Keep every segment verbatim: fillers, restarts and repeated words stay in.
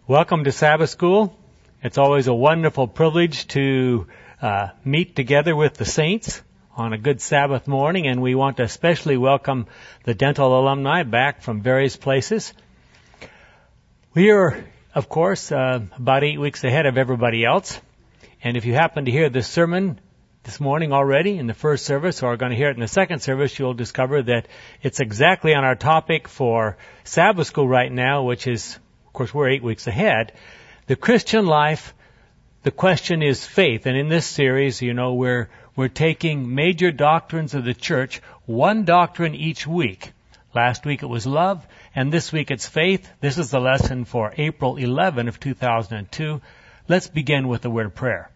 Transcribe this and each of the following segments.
Welcome to Sabbath School. It's always a wonderful privilege to uh, meet together with the saints on a good Sabbath morning, and we want to especially welcome the dental alumni back from various places. We are, of course, uh, about eight weeks ahead of everybody else, and if you happen to hear this sermon this morning already in the first service, or are going to hear it in the second service, you'll discover that it's exactly on our topic for Sabbath School right now, which is, of course, we're eight weeks ahead. The Christian life, the question is faith. And in this series, you know, we're we're taking major doctrines of the church, one doctrine each week. Last week it was love, and this week it's faith. This is the lesson for April eleventh of two thousand two. Let's begin with the word of prayer.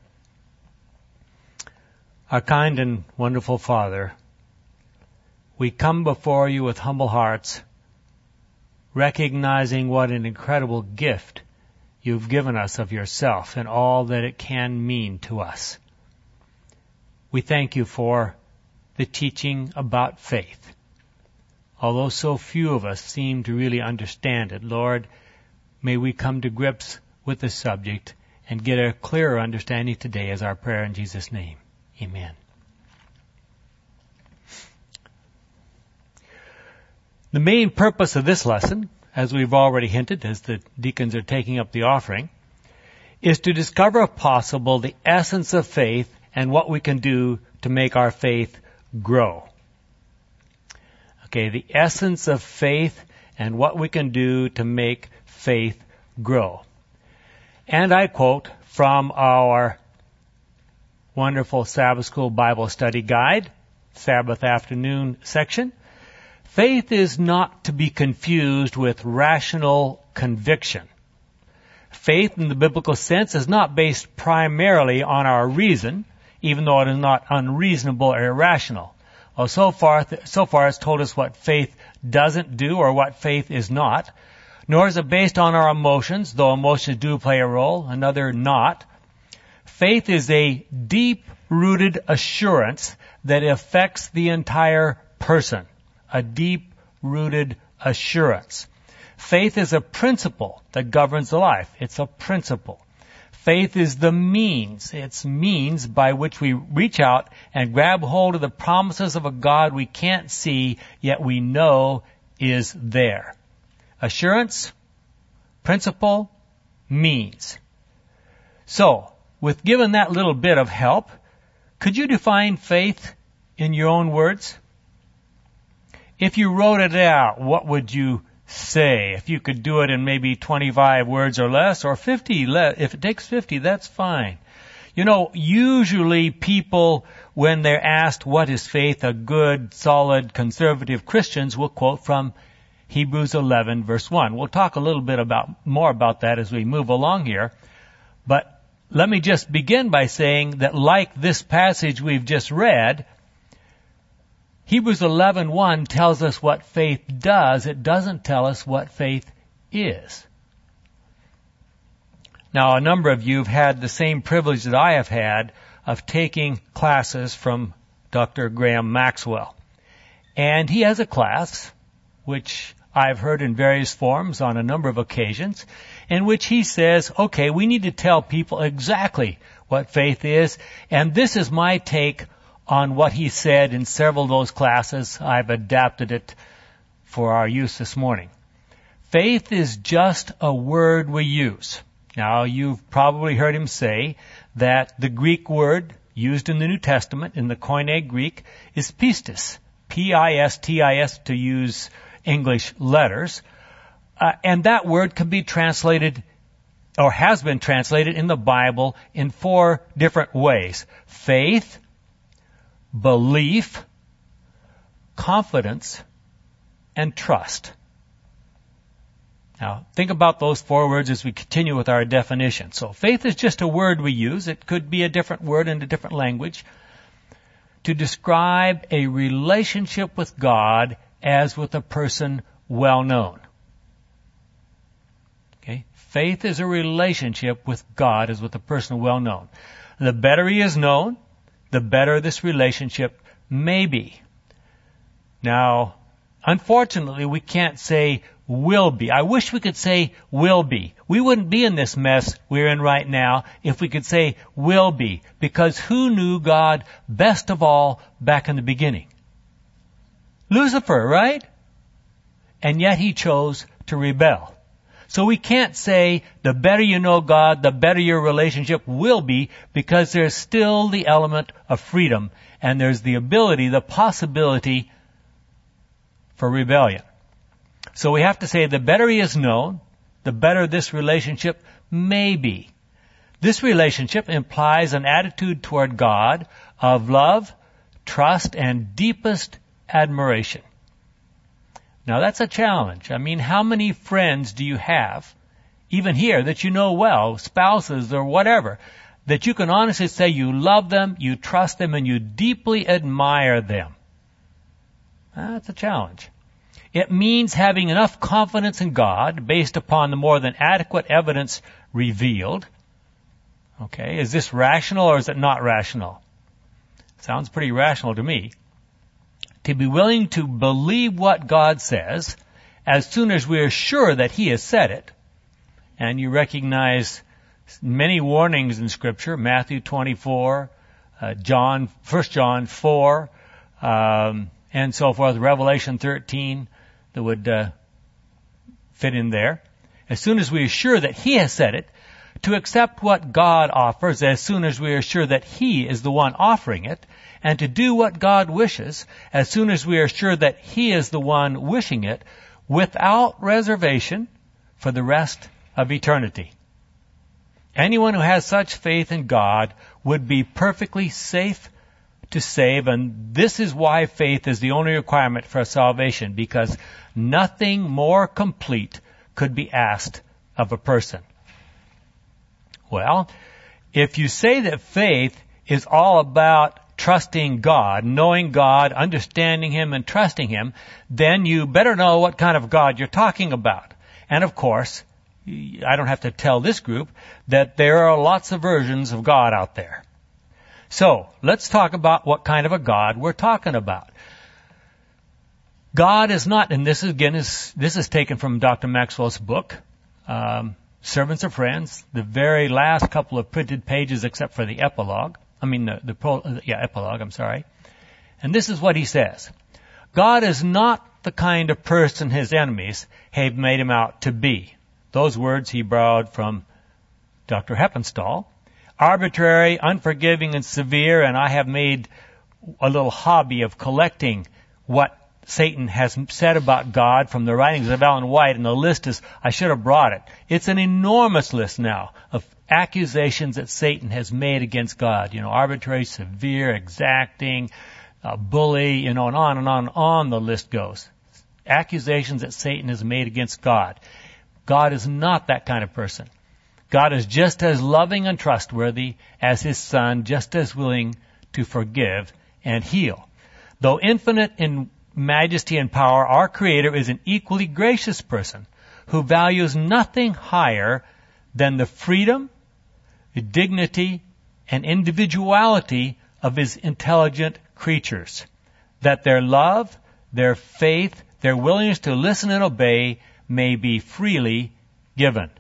Our kind and wonderful Father, we come before you with humble hearts, recognizing what an incredible gift you've given us of yourself and all that it can mean to us. We thank you for the teaching about faith. Although so few of us seem to really understand it, Lord, may we come to grips with the subject and get a clearer understanding today as our prayer in Jesus' name. Amen. The main purpose of this lesson, as we've already hinted, as the deacons are taking up the offering, is to discover if possible the essence of faith and what we can do to make our faith grow. Okay, the essence of faith and what we can do to make faith grow. And I quote from our wonderful Sabbath School Bible Study Guide, Sabbath Afternoon section. Faith is not to be confused with rational conviction. Faith in the biblical sense is not based primarily on our reason, even though it is not unreasonable or irrational. Well, so far, so far it's told us what faith doesn't do or what faith is not, nor is it based on our emotions, though emotions do play a role, another not. Faith is a deep-rooted assurance that affects the entire person. A deep-rooted assurance. Faith is a principle that governs the life. It's a principle. Faith is the means. It's means by which we reach out and grab hold of the promises of a God we can't see, yet we know is there. Assurance, principle, means. So, with given that little bit of help, could you define faith in your own words? If you wrote it out, what would you say? If you could do it in maybe twenty-five words or less, or fifty, if it takes fifty, that's fine. You know, usually people, when they're asked what is faith, a good, solid, conservative Christians will quote from Hebrews eleven, verse one. We'll talk a little bit about more about that as we move along here. But let me just begin by saying that like this passage we've just read, Hebrews eleven one tells us what faith does. It doesn't tell us what faith is. Now, a number of you have had the same privilege that I have had of taking classes from Doctor Graham Maxwell. And he has a class, which I've heard in various forms on a number of occasions, in which he says, okay, we need to tell people exactly what faith is, and this is my take on what he said in several of those classes. I've adapted it for our use this morning. Faith is just a word we use. Now, you've probably heard him say that the Greek word used in the New Testament, in the Koine Greek, is pistis. P I S T I S to use English letters. Uh, and that word can be translated, or has been translated in the Bible in four different ways. Faith, belief, confidence, and trust. Now, think about those four words as we continue with our definition. So, faith is just a word we use. It could be a different word in a different language to describe a relationship with God as with a person well known. Okay? Faith is a relationship with God as with a person well known. The better he is known, the better this relationship may be. Now, unfortunately, we can't say will be. I wish we could say will be. We wouldn't be in this mess we're in right now if we could say will be, because who knew God best of all back in the beginning? Lucifer, right? And yet he chose to rebel. So we can't say the better you know God, the better your relationship will be, because there's still the element of freedom, and there's the ability, the possibility for rebellion. So we have to say the better he is known, the better this relationship may be. This relationship implies an attitude toward God of love, trust, and deepest admiration. Now that's a challenge. I mean, how many friends do you have, even here, that you know well, spouses or whatever, that you can honestly say you love them, you trust them, and you deeply admire them? That's a challenge. It means having enough confidence in God based upon the more than adequate evidence revealed. Okay, is this rational or is it not rational? Sounds pretty rational to me. To be willing to believe what God says as soon as we are sure that He has said it. And you recognize many warnings in Scripture, Matthew twenty-four, uh, John, First John four, um, and so forth, Revelation thirteen, that would uh, fit in there. As soon as we are sure that He has said it, to accept what God offers as soon as we are sure that He is the one offering it, and to do what God wishes as soon as we are sure that He is the one wishing it, without reservation for the rest of eternity. Anyone who has such faith in God would be perfectly safe to save, and this is why faith is the only requirement for salvation, because nothing more complete could be asked of a person. Well, if you say that faith is all about trusting God, knowing God, understanding Him, and trusting Him, then you better know what kind of God you're talking about. And of course, I don't have to tell this group that there are lots of versions of God out there. So, let's talk about what kind of a God we're talking about. God is not, and this is, again is this is taken from Doctor Maxwell's book, um, Servants or Friends, the very last couple of printed pages except for the epilogue. I mean, the, the pro, yeah, epilogue, I'm sorry. And this is what he says. God is not the kind of person His enemies have made Him out to be. Those words he borrowed from Doctor Heppenstall. Arbitrary, unforgiving, and severe, and I have made a little hobby of collecting what Satan has said about God from the writings of Ellen White, and the list is, I should have brought it. It's an enormous list now of accusations that Satan has made against God. You know, arbitrary, severe, exacting, uh, bully, you know, and on and on and on the list goes. Accusations that Satan has made against God. God is not that kind of person. God is just as loving and trustworthy as His Son, just as willing to forgive and heal. Though infinite in majesty and power, our Creator is an equally gracious person who values nothing higher than the freedom, the dignity, and individuality of His intelligent creatures, that their love, their faith, their willingness to listen and obey may be freely given.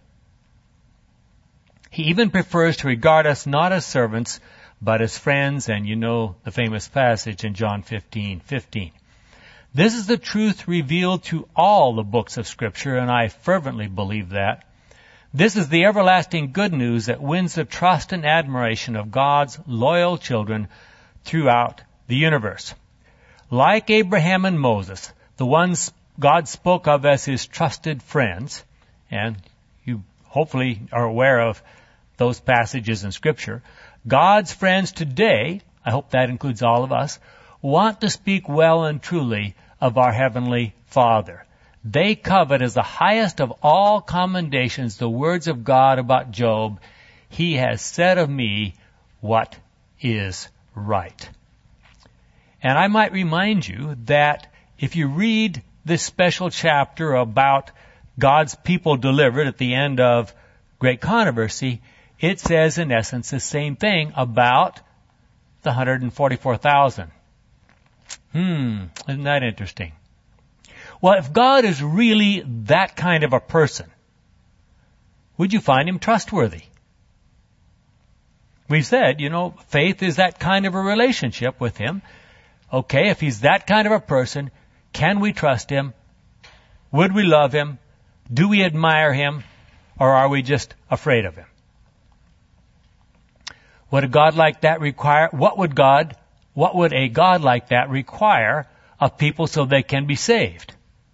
He even prefers to regard us not as servants, but as friends, and you know the famous passage in John fifteen fifteen. This is the truth revealed to all the books of Scripture, and I fervently believe that. This is the everlasting good news that wins the trust and admiration of God's loyal children throughout the universe. Like Abraham and Moses, the ones God spoke of as His trusted friends, and you hopefully are aware of those passages in Scripture, God's friends today, I hope that includes all of us, want to speak well and truly of our Heavenly Father. They covet as the highest of all commendations the words of God about Job, He has said of me what is right. And I might remind you that if you read this special chapter about God's people delivered at the end of Great Controversy, it says in essence the same thing about the one hundred forty-four thousand. Hmm, isn't that interesting? Well, if God is really that kind of a person, would you find him trustworthy? We've said, you know, faith is that kind of a relationship with him. Okay, if he's that kind of a person, can we trust him? Would we love him? Do we admire him? Or are we just afraid of him? Would a God like that require, what would God, what would a God like that require of people so they can be saved?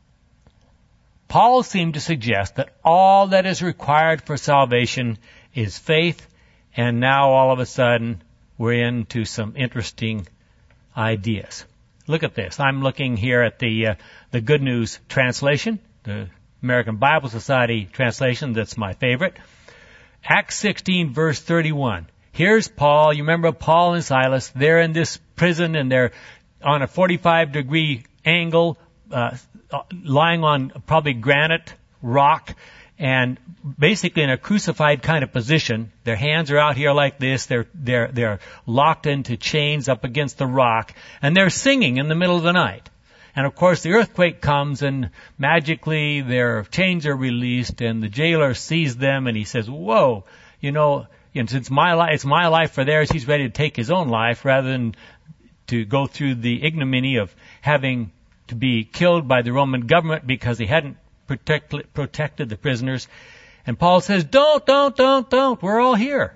Paul seemed to suggest that all that is required for salvation is faith, and now all of a sudden we're into some interesting ideas. Look at this. I'm looking here at the uh, the Good News translation, the American Bible Society translation. That's my favorite. Acts sixteen, verse thirty-one. Here's Paul. You remember Paul and Silas? They're in this prison and they're on a forty-five degree angle, uh, lying on probably granite rock, and basically in a crucified kind of position. Their hands are out here like this. They're they're they're locked into chains up against the rock, and they're singing in the middle of the night. And of course, the earthquake comes, and magically their chains are released, and the jailer sees them, and he says, "Whoa, you know." And since my life, it's my life for theirs, he's ready to take his own life rather than to go through the ignominy of having to be killed by the Roman government because he hadn't protect, protected the prisoners. And Paul says, don't, don't, don't, don't, we're all here.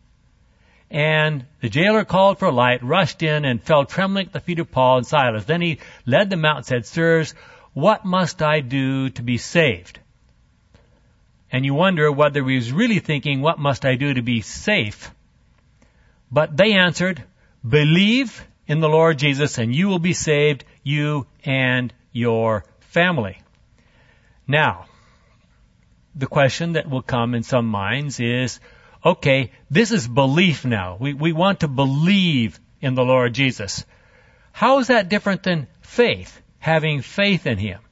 And the jailer called for a light, rushed in, and fell trembling at the feet of Paul and Silas. Then he led them out and said, "Sirs, what must I do to be saved?" And you wonder whether he was really thinking, what must I do to be safe? But they answered, believe in the Lord Jesus and you will be saved, you and your family. Now, the question that will come in some minds is, okay, this is belief now. We, we want to believe in the Lord Jesus. How is that different than faith, having faith in him?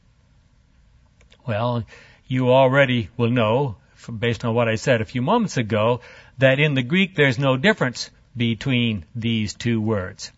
Well, you already will know, based on what I said a few moments ago, that in the Greek there's no difference between these two words.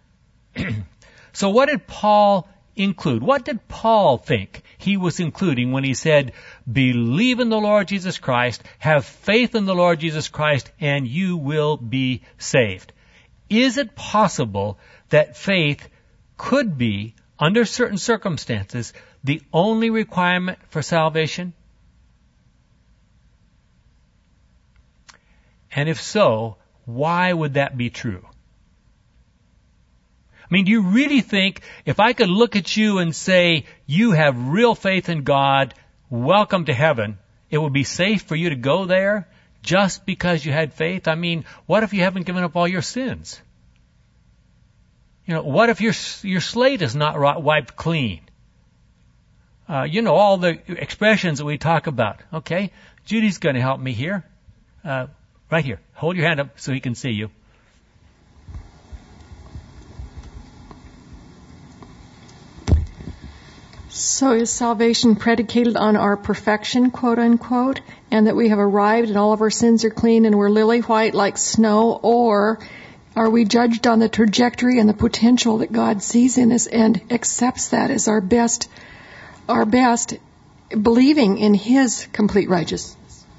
So what did Paul include? What did Paul think he was including when he said, believe in the Lord Jesus Christ, have faith in the Lord Jesus Christ, and you will be saved? Is it possible that faith could be, under certain circumstances, the only requirement for salvation? And if so, why would that be true? I mean, do you really think if I could look at you and say, you have real faith in God, welcome to heaven, it would be safe for you to go there just because you had faith? I mean, what if you haven't given up all your sins? You know, what if your your slate is not wiped clean? Uh, you know, all the expressions that we talk about. Okay, Judy's going to help me here. Uh, right here. Hold your hand up so he can see you. So is salvation predicated on our perfection, quote unquote, and that we have arrived and all of our sins are clean and we're lily white like snow, or are we judged on the trajectory and the potential that God sees in us and accepts that as our best, our best, believing in His complete righteousness?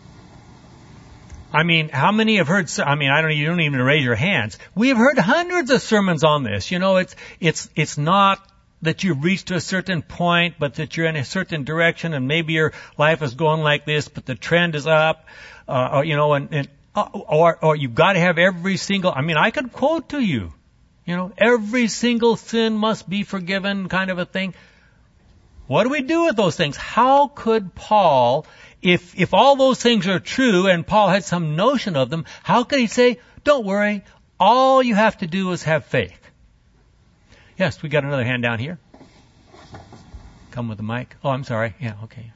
I mean, how many have heard, I mean, I don't, you don't even raise your hands. We have heard hundreds of sermons on this. You know, it's, it's, it's not that you've reached to a certain point, but that you're in a certain direction and maybe your life is going like this, but the trend is up, uh, or, you know, and, and, or, or you've got to have every single, I mean, I could quote to you, you know, every single sin must be forgiven kind of a thing. What do we do with those things? How could Paul, if, if all those things are true and Paul had some notion of them, how could he say, don't worry, all you have to do is have faith? Yes, we got another hand down here. Come with the mic. Oh, I'm sorry. Yeah, okay.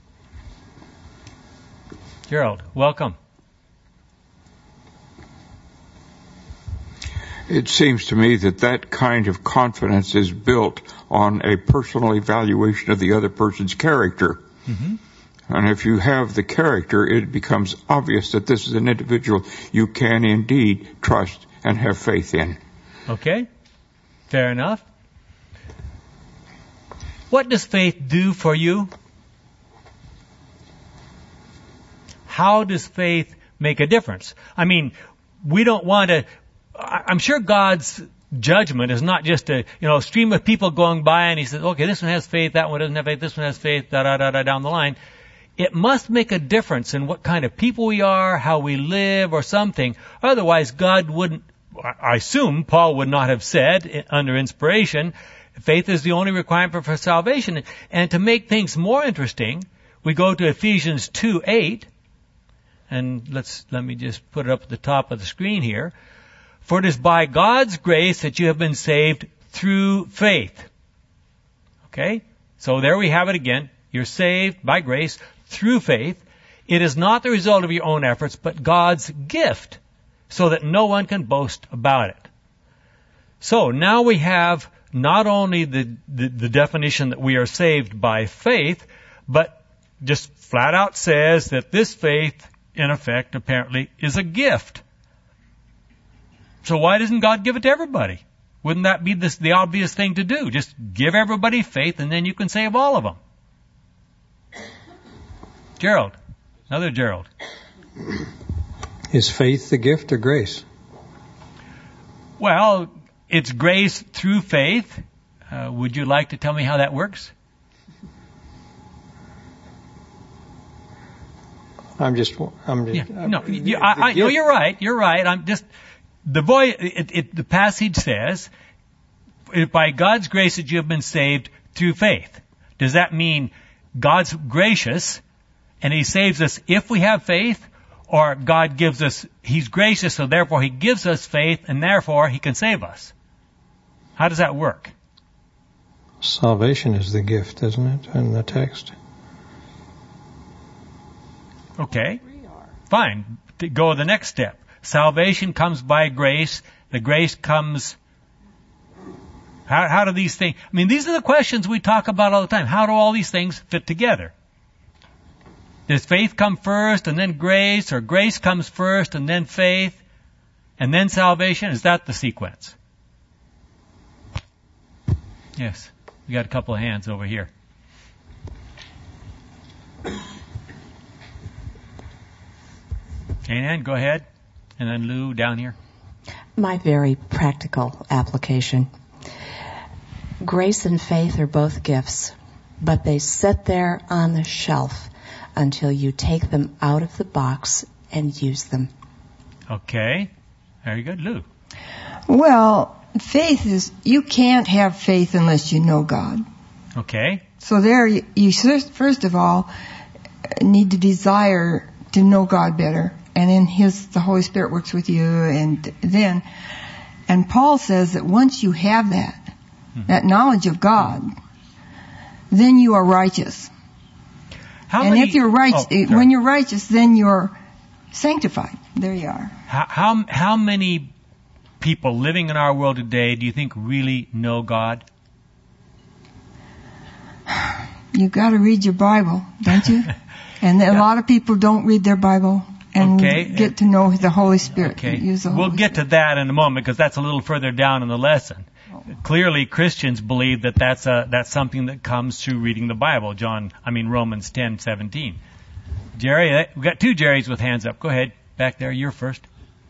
Gerald, welcome. It seems to me that that kind of confidence is built on a personal evaluation of the other person's character. Mm-hmm. And if you have the character, it becomes obvious that this is an individual you can indeed trust and have faith in. Okay. Fair enough. What does faith do for you? How does faith make a difference? I mean, we don't want to, I'm sure God's judgment is not just a, you know, stream of people going by and he says, okay, this one has faith, that one doesn't have faith, this one has faith, da da da da down the line. It must make a difference in what kind of people we are, how we live, or something. Otherwise, God wouldn't, I assume Paul would not have said under inspiration, faith is the only requirement for salvation. And to make things more interesting, we go to Ephesians two eight, and let's, let me just put it up at the top of the screen here. For it is by God's grace that you have been saved through faith. Okay? So there we have it again. You're saved by grace through faith. It is not the result of your own efforts, but God's gift, so that no one can boast about it. So now we have not only the, the, the definition that we are saved by faith, but just flat out says that this faith, in effect, apparently, is a gift. So why doesn't God give it to everybody? Wouldn't that be this, the obvious thing to do? Just give everybody faith and then you can save all of them. Gerald. Another Gerald. Is faith the gift or grace? Well, it's grace through faith. Uh, would you like to tell me how that works? I'm just, I'm just, yeah. No, you, I, I, no, you're right. You're right. I'm just, the boy, it, it, the passage says, by God's grace that you have been saved through faith. Does that mean God's gracious and He saves us if we have faith, or God gives us, He's gracious, so therefore He gives us faith and therefore He can save us? How does that work? Salvation is the gift, isn't it, in the text? Okay, fine. Go to the next step. Salvation comes by grace. The grace comes... How, how do these things... I mean, these are the questions we talk about all the time. How do all these things fit together? Does faith come first and then grace, or grace comes first and then faith and then salvation? Is that the sequence? Yes. We got a couple of hands over here. Ann, go ahead. And then Lou down here. My very practical application. Grace and faith are both gifts, but they sit there on the shelf until you take them out of the box and use them. Okay. Very good. Lou. Well, faith is, you can't have faith unless you know God. Okay. So there, you, you first of all need to desire to know God better. And then His, the Holy Spirit works with you, and then, and Paul says that once you have that, mm-hmm. that knowledge of God, then you are righteous. How and many, if you're righteous, oh, when you're righteous, then you're sanctified. There you are. How, how how many people living in our world today do you think really know God? You've got to read your Bible, don't you? And yeah. A lot of people don't read their Bible and okay. get to know the Holy Spirit. Okay. Use the Holy we'll get Spirit. to that in a moment because that's a little further down in the lesson. Oh. Clearly, Christians believe that that's a, that's something that comes through reading the Bible. John, I mean Romans ten seventeen. Jerry, we got two Jerrys with hands up. Go ahead, back there. You're first.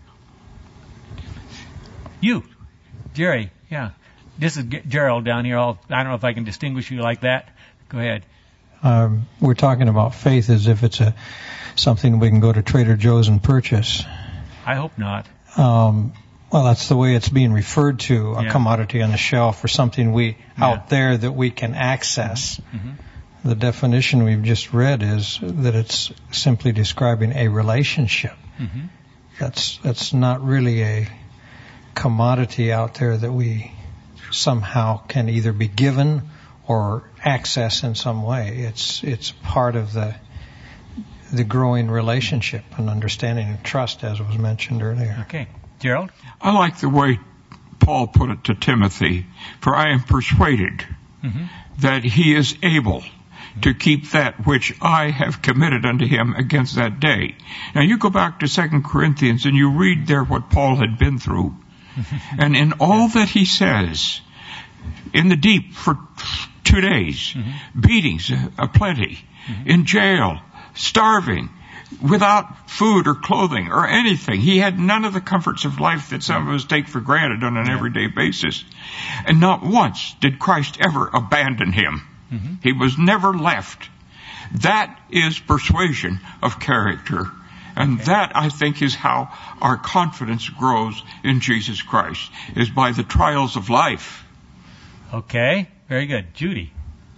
You, Jerry. Yeah, this is Gerald down here. I'll, I don't know if I can distinguish you like that. Go ahead. Um, we're talking about faith as if it's a something we can go to Trader Joe's and purchase. I hope not. Um, well, that's the way it's being referred to, a yeah. commodity on the shelf or something we yeah. out there that we can access. Mm-hmm. The definition we've just read is that it's simply describing a relationship. Mm-hmm. That's that's not really a commodity out there that we somehow can either be given or access in some way. It's it's part of the the growing relationship and understanding and trust, as was mentioned earlier. Okay. Gerald? I like the way Paul put it to Timothy, for I am persuaded mm-hmm. that he is able to keep that which I have committed unto him against that day. Now you go back to Second Corinthians and you read there what Paul had been through. And in all that he says, in the deep for two days, mm-hmm. beatings aplenty, mm-hmm. in jail, starving, without food or clothing or anything. He had none of the comforts of life that some of us take for granted on an yeah. everyday basis. And not once did Christ ever abandon him. Mm-hmm. He was never left. That is persuasion of character. And okay. that, I think, is how our confidence grows in Jesus Christ, is by the trials of life. Okay, very good. Judy.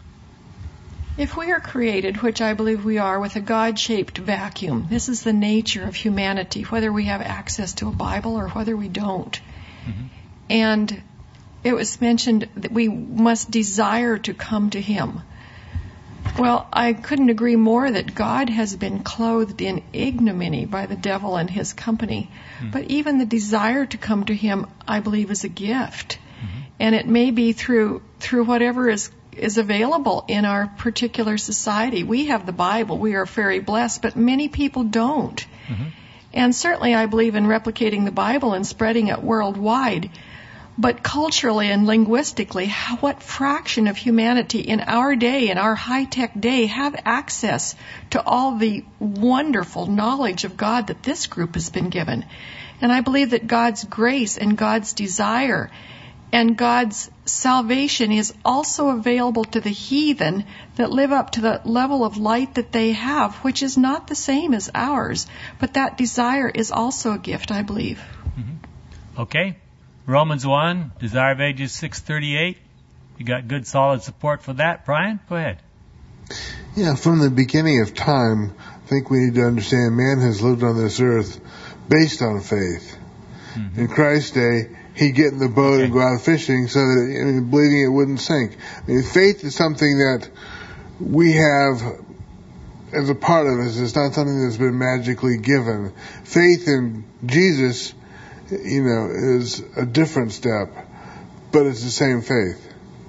If we are created, which I believe we are, with a God-shaped vacuum, this is the nature of humanity, whether we have access to a Bible or whether we don't. Mm-hmm. And it was mentioned that we must desire to come to Him. Well, I couldn't agree more that God has been clothed in ignominy by the devil and his company. Mm-hmm. But even the desire to come to Him, I believe, is a gift. Mm-hmm. And it may be through through whatever is is available in our particular society. We have the Bible. We are very blessed, but many people don't. Mm-hmm. And certainly I believe in replicating the Bible and spreading it worldwide. But culturally and linguistically, how, what fraction of humanity in our day, in our high-tech day, have access to all the wonderful knowledge of God that this group has been given? And I believe that God's grace and God's desire and God's salvation is also available to the heathen that live up to the level of light that they have, which is not the same as ours. But that desire is also a gift, I believe. Mm-hmm. Okay. Romans one, Desire of Ages six thirty-eight. You got good solid support for that. Brian, go ahead. Yeah, from the beginning of time, I think we need to understand man has lived on this earth based on faith. Mm-hmm. In Christ's day, he'd get in the boat okay. and go out fishing so that, I mean, believing it wouldn't sink. I mean, faith is something that we have as a part of us. It's not something that's been magically given. Faith in Jesus, you know, is a different step, but it's the same faith.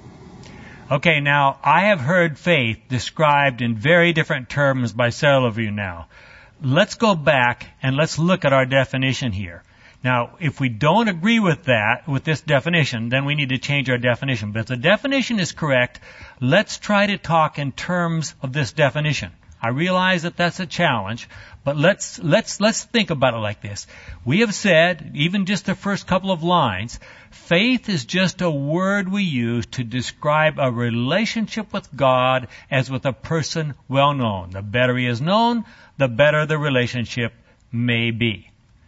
Okay, now, I have heard faith described in very different terms by several of you now. Let's go back and let's look at our definition here. Now, if we don't agree with that, with this definition, then we need to change our definition. But if the definition is correct, let's try to talk in terms of this definition. I realize that that's a challenge, but let's let's let's think about it like this. We have said, even just the first couple of lines, faith is just a word we use to describe a relationship with God as with a person well known. The better he is known, the better the relationship may be.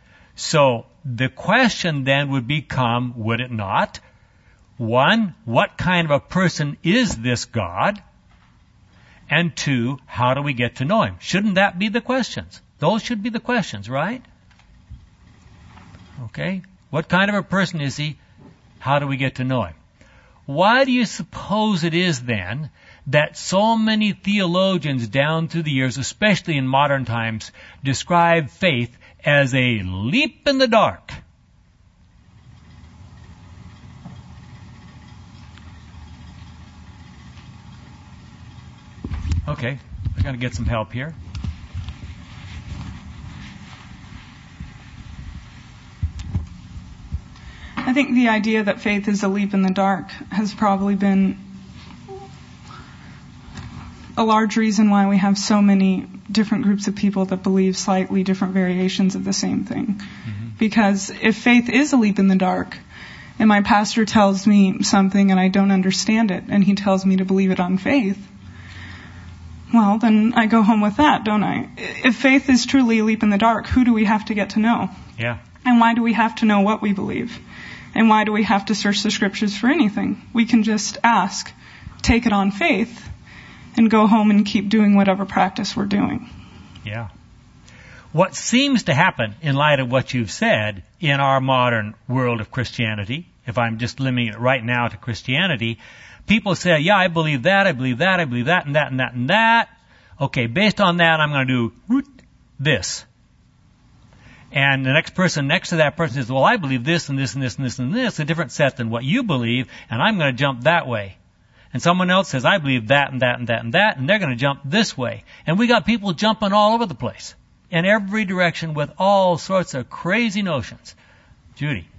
So the question then would become, would it not? One, what kind of a person is this God? And two, how do we get to know Him? Shouldn't that be the questions? Those should be the questions, right? Okay. What kind of a person is He? How do we get to know Him? Why do you suppose it is then that so many theologians down through the years, especially in modern times, describe faith as a leap in the dark? Okay, I got to get some help here. I think the idea that faith is a leap in the dark has probably been a large reason why we have so many different groups of people that believe slightly different variations of the same thing. Mm-hmm. Because if faith is a leap in the dark, and my pastor tells me something and I don't understand it, and he tells me to believe it on faith, well, then I go home with that, don't I? If faith is truly a leap in the dark, who do we have to get to know? Yeah. And why do we have to know what we believe? And why do we have to search the scriptures for anything? We can just ask, take it on faith, and go home and keep doing whatever practice we're doing. Yeah. What seems to happen in light of what you've said in our modern world of Christianity, if I'm just limiting it right now to Christianity, people say, yeah, I believe that, I believe that, I believe that, and that, and that, and that. Okay, based on that, I'm going to do this. And the next person next to that person says, well, I believe this, and this, and this, and this, and this, a different set than what you believe, and I'm going to jump that way. And someone else says, I believe that, and that, and that, and that, and they're going to jump this way. And we got people jumping all over the place, in every direction, with all sorts of crazy notions. Judy.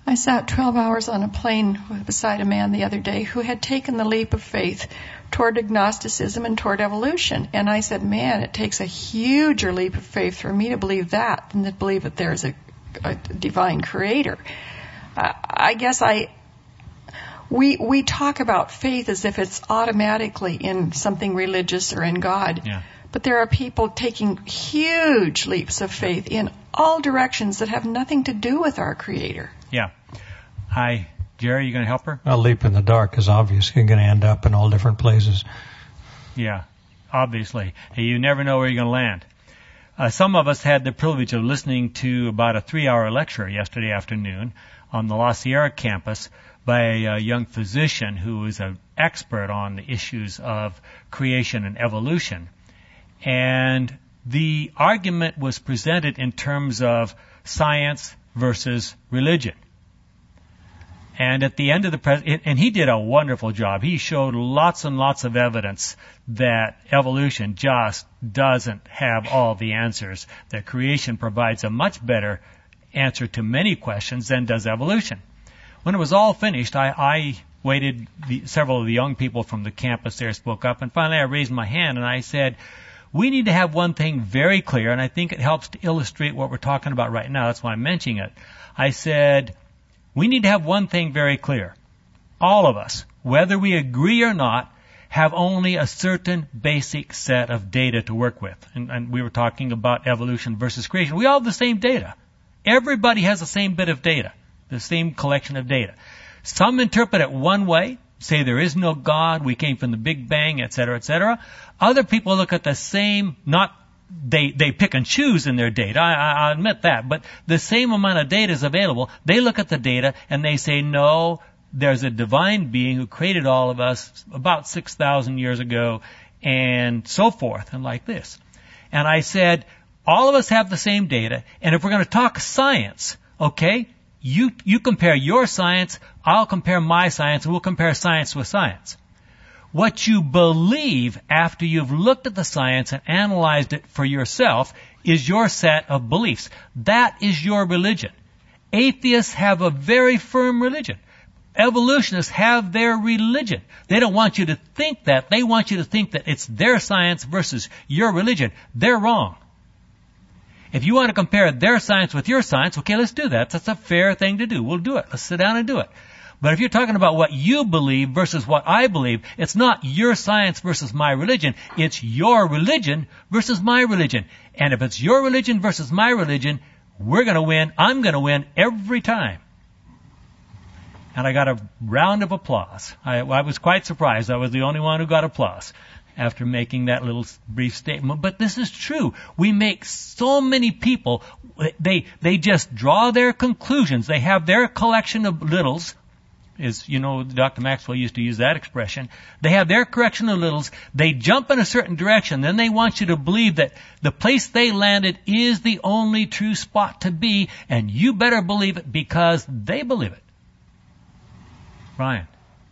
I sat twelve hours on a plane beside a man the other day who had taken the leap of faith toward agnosticism and toward evolution. And I said, man, it takes a huger leap of faith for me to believe that than to believe that there's a, a divine creator. Uh, I guess I, we, we talk about faith as if it's automatically in something religious or in God. Yeah. But there are people taking huge leaps of faith in all directions that have nothing to do with our Creator. Yeah. Hi, Jerry, you going to help her? A leap in the dark is obvious. You're going to end up in all different places. Yeah, obviously. You never know where you're going to land. Uh, some of us had the privilege of listening to about a three-hour lecture yesterday afternoon on the La Sierra campus by a young physician who is an expert on the issues of creation and evolution. And the argument was presented in terms of science versus religion. And at the end of the pres- and he did a wonderful job. He showed lots and lots of evidence that evolution just doesn't have all the answers. That creation provides a much better answer to many questions than does evolution. When it was all finished, I, I waited. The, several of the young people from the campus there spoke up, and finally I raised my hand and I said, we need to have one thing very clear, and I think it helps to illustrate what we're talking about right now. That's why I'm mentioning it. I said, we need to have one thing very clear. All of us, whether we agree or not, have only a certain basic set of data to work with. And, and we were talking about evolution versus creation. We all have the same data. Everybody has the same bit of data, the same collection of data. Some interpret it one way, say there is no God, we came from the Big Bang, et cetera, et cetera. Other people look at the same, not they they pick and choose in their data, I, I admit that, but the same amount of data is available. They look at the data and they say, no, there's a divine being who created all of us about six thousand years ago, and so forth, and like this. And I said, all of us have the same data, and if we're going to talk science, okay, you you compare your science, I'll compare my science, and we'll compare science with science. What you believe after you've looked at the science and analyzed it for yourself is your set of beliefs. That is your religion. Atheists have a very firm religion. Evolutionists have their religion. They don't want you to think that. They want you to think that it's their science versus your religion. They're wrong. If you want to compare their science with your science, okay, let's do that. That's a fair thing to do. We'll do it. Let's sit down and do it. But if you're talking about what you believe versus what I believe, it's not your science versus my religion. It's your religion versus my religion. And if it's your religion versus my religion, we're going to win. I'm going to win every time. And I got a round of applause. I, I was quite surprised. I was the only one who got applause after making that little brief statement. But this is true. We make so many people, they they just draw their conclusions. They have their collection of littles. Is, you know, Doctor Maxwell used to use that expression. They have their collection of littles. They jump in a certain direction. Then they want you to believe that the place they landed is the only true spot to be, and you better believe it because they believe it. Ryan.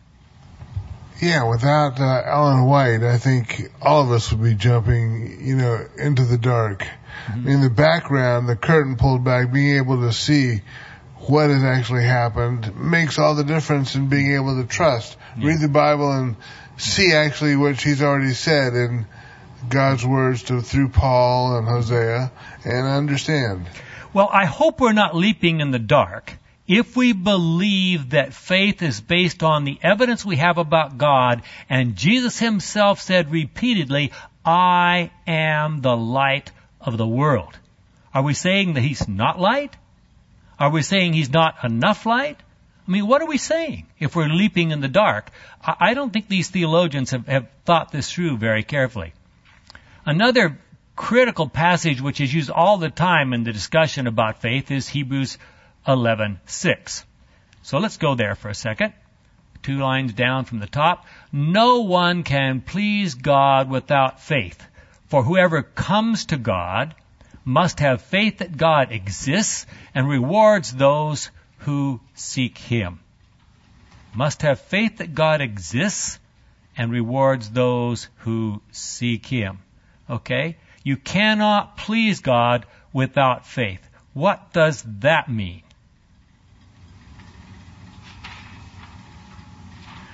Yeah, without uh, Ellen White, I think all of us would be jumping, you know, into the dark. Mm-hmm. In the background, the curtain pulled back, being able to see what has actually happened makes all the difference in being able to trust. Yeah. Read the Bible and see actually what she's already said in God's words to, through Paul and Hosea, and understand. Well, I hope we're not leaping in the dark if we believe that faith is based on the evidence we have about God, and Jesus himself said repeatedly, I am the light of the world. Are we saying that he's not light? Are we saying he's not enough light? I mean, what are we saying if we're leaping in the dark? I don't think these theologians have, have thought this through very carefully. Another critical passage which is used all the time in the discussion about faith is Hebrews eleven six. So let's go there for a second. Two lines down from the top. No one can please God without faith. For whoever comes to God must have faith that God exists and rewards those who seek him. Must have faith that God exists and rewards those who seek him. Okay? You cannot please God without faith. What does that mean?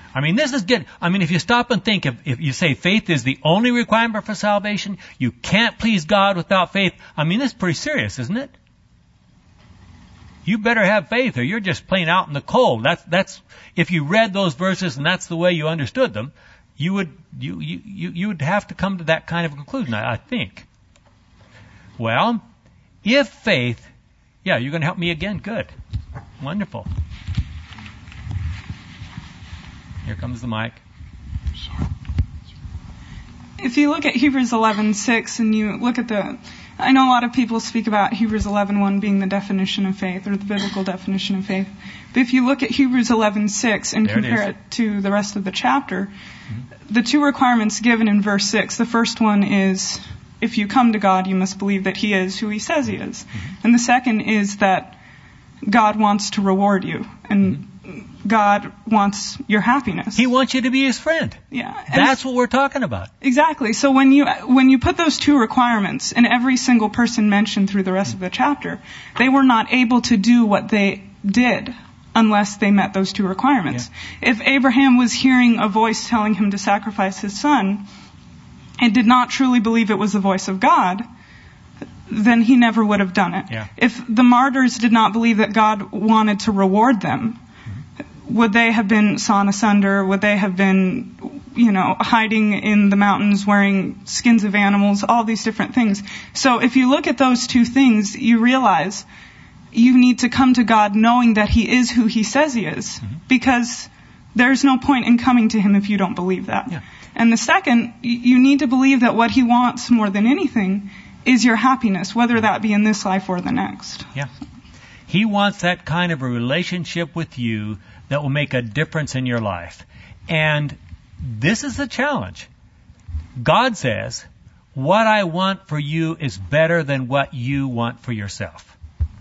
I mean, this is good. I mean, if you stop and think, if, if you say faith is the only requirement for salvation, you can't please God without faith. I mean, this is pretty serious, isn't it? You better have faith or you're just playing out in the cold. That's, that's, if you read those verses and that's the way you understood them, you would, you, you, you, you would have to come to that kind of conclusion, I, I think. Well, if faith, yeah, you're going to help me again. Good. Wonderful. Here comes the mic. If you look at Hebrews eleven six and you look at the, I know a lot of people speak about Hebrews eleven one being the definition of faith or the biblical definition of faith. But if you look at Hebrews eleven six and there compare it, it to the rest of the chapter, mm-hmm. the two requirements given in verse six, the first one is if you come to God, you must believe that He is who He says He is. Mm-hmm. And the second is that God wants to reward you. And mm-hmm. God wants your happiness. He wants you to be His friend. Yeah. That's what we're talking about. Exactly. So when you when you put those two requirements in every single person mentioned through the rest of the chapter, they were not able to do what they did unless they met those two requirements. Yeah. If Abraham was hearing a voice telling him to sacrifice his son and did not truly believe it was the voice of God, then he never would have done it. Yeah. If the martyrs did not believe that God wanted to reward them, would they have been sawn asunder? Would they have been, you know, hiding in the mountains wearing skins of animals? All these different things. So if you look at those two things, you realize you need to come to God knowing that He is who He says He is. Mm-hmm. Because there's no point in coming to Him if you don't believe that. Yeah. And the second, you need to believe that what He wants more than anything is your happiness, whether that be in this life or the next. Yeah. He wants that kind of a relationship with you that will make a difference in your life. And this is the challenge. God says, what I want for you is better than what you want for yourself.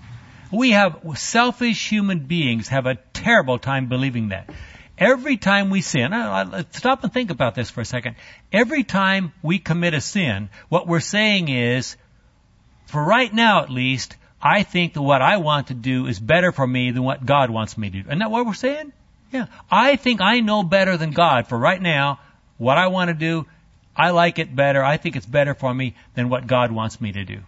We have, selfish human beings have a terrible time believing that. Every time we sin, stop and think about this for a second. Every time we commit a sin, what we're saying is, for right now at least, I think that what I want to do is better for me than what God wants me to do. Isn't that what we're saying? Yeah. I think I know better than God for right now. What I want to do, I like it better. I think it's better for me than what God wants me to do.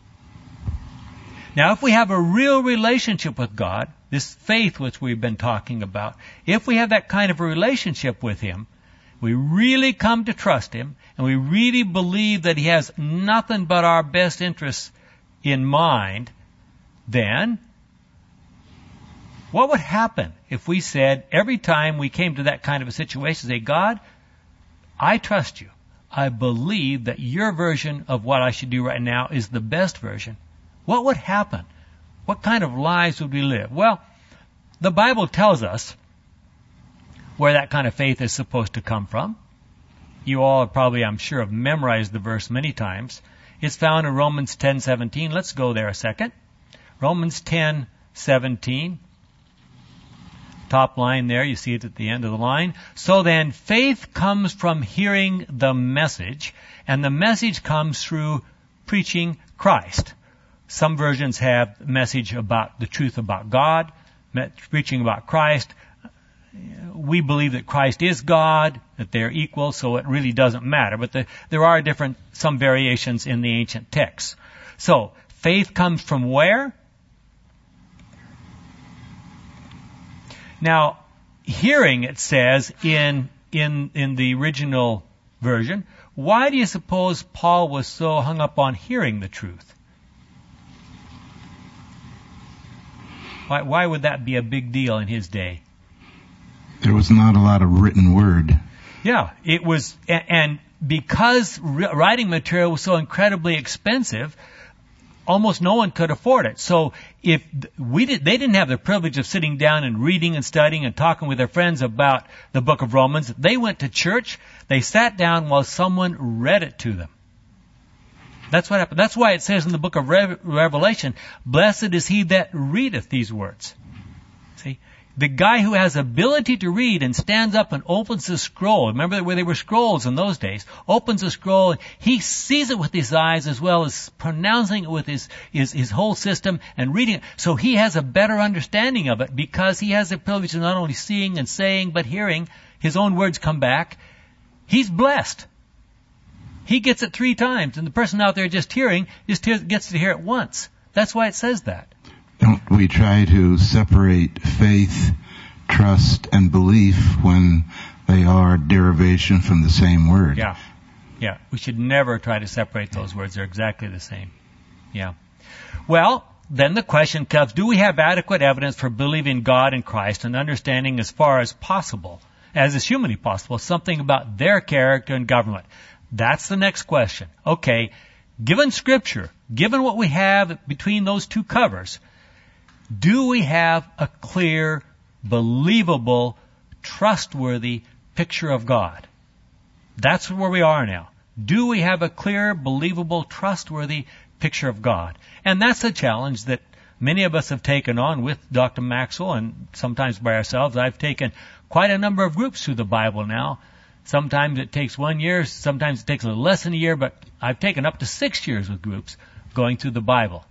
Now, if we have a real relationship with God, this faith which we've been talking about, if we have that kind of a relationship with Him, we really come to trust Him, and we really believe that He has nothing but our best interests in mind, then what would happen if we said every time we came to that kind of a situation, say, God, I trust you. I believe that your version of what I should do right now is the best version. What would happen? What kind of lives would we live? Well, the Bible tells us where that kind of faith is supposed to come from. You all probably, I'm sure, have memorized the verse many times. It's found in Romans ten seventeen. Let's go there a second. Romans ten seventeen. Top line there, you see it at the end of the line. So then, faith comes from hearing the message, and the message comes through preaching Christ. Some versions have a message about the truth about God, preaching about Christ. We believe that Christ is God, that they're equal, so it really doesn't matter. But the, there are different, some variations in the ancient texts. So, faith comes from where? Now, hearing, it says in, in, in the original version. Why do you suppose Paul was so hung up on hearing the truth? Why, why would that be a big deal in his day? There was not a lot of written word. Yeah, it was, and because writing material was so incredibly expensive, almost no one could afford it. So if we did, they didn't have the privilege of sitting down and reading and studying and talking with their friends about the book of Romans. They went to church. They sat down while someone read it to them. That's what happened. That's why it says in the book of Re- Revelation, blessed is he that readeth these words. See? The guy who has ability to read and stands up and opens the scroll. Remember where they were scrolls in those days. Opens the scroll. He sees it with his eyes as well as pronouncing it with his, his, his whole system and reading it. So he has a better understanding of it because he has the privilege of not only seeing and saying but hearing. his own words come back, he's blessed. He gets it three times, and the person out there just hearing just hears, gets to hear it once. That's why it says that. Don't we try to separate faith, trust, and belief when they are derivation from the same word? Yeah. Yeah. We should never try to separate those words. They're exactly the same. Yeah. Well, then the question comes, do we have adequate evidence for believing God and Christ and understanding as far as possible, as is humanly possible, something about their character and government? That's the next question. Okay, given Scripture, given what we have between those two covers, do we have a clear, believable, trustworthy picture of God? That's where we are now. Do we have a clear, believable, trustworthy picture of God? And that's a challenge that many of us have taken on with Doctor Maxwell and sometimes by ourselves. I've taken quite a number of groups through the Bible now. Sometimes it takes one year, sometimes it takes a little less than a year, but I've taken up to six years with groups going through the Bible.